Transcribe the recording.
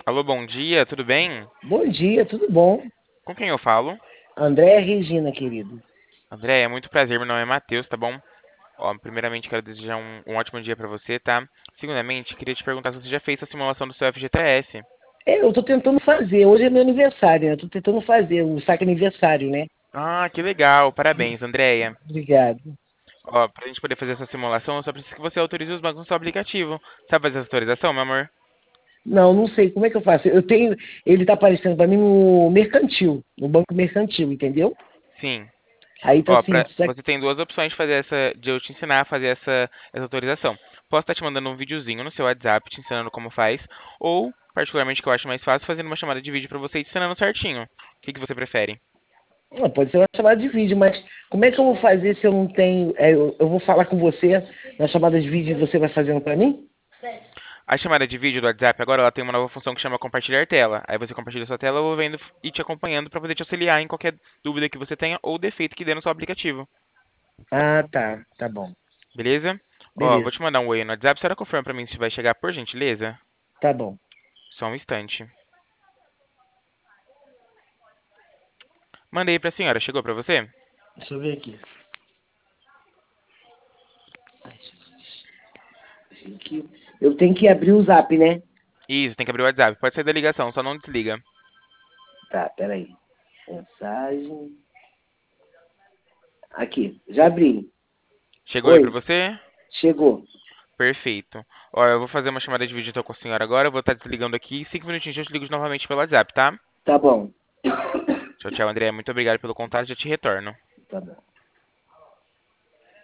Alô, bom dia, tudo bem? Bom dia, tudo bom? Com quem eu falo? André Regina, querido. André, é muito prazer, meu nome é Matheus, tá bom? Ó, primeiramente quero desejar um ótimo dia pra você, tá? Segundamente, queria te perguntar se você já fez a simulação do seu FGTS. Eu tô tentando fazer, hoje é meu aniversário, né? Tô tentando fazer o saque aniversário, né? Ah, que legal, parabéns, Andréia. Obrigado. Ó, pra gente poder fazer essa simulação, eu só preciso que você autorize os bancos no seu aplicativo. Sabe fazer essa autorização, meu amor? Não, não sei como é que eu faço. Ele tá aparecendo pra mim no mercantil, no banco mercantil, entendeu? Sim. Aí tá Ó, assim, você tem duas opções de fazer de eu te ensinar a fazer essa autorização. Posso estar te mandando um videozinho no seu WhatsApp te ensinando como faz, ou, particularmente que eu acho mais fácil, fazendo uma chamada de vídeo pra você te ensinando certinho. O que que você prefere? pode ser uma chamada de vídeo, mas como é que eu vou fazer se eu não tenho? Eu vou falar com você na chamada de vídeo e você vai fazendo pra mim? A chamada de vídeo do WhatsApp agora ela tem uma nova função que chama compartilhar tela. Aí você compartilha sua tela, eu vou vendo e te acompanhando para poder te auxiliar em qualquer dúvida que você tenha ou defeito que dê no seu aplicativo. Ah, tá bom. Beleza? Ó, vou Beleza, te mandar um oi no WhatsApp. Será confirma pra mim se vai chegar, por gentileza? tá bom. Só um instante. Mandei pra senhora. Chegou pra você? Deixa eu ver aqui. Ai, eu tenho que abrir o zap, né? Isso, tem que abrir o WhatsApp. Pode sair da ligação, só não desliga. Tá, peraí. Mensagem. Aqui, já abri. Chegou aí pra Oi, você? chegou. Perfeito. Ó, eu vou fazer uma chamada de vídeo então com a senhora agora. Eu vou estar desligando aqui. 5 minutinhos eu te ligo novamente pelo WhatsApp, tá? Tá bom. Tchau, tchau, André. Muito obrigado pelo contato. Já te retorno. Tá bom.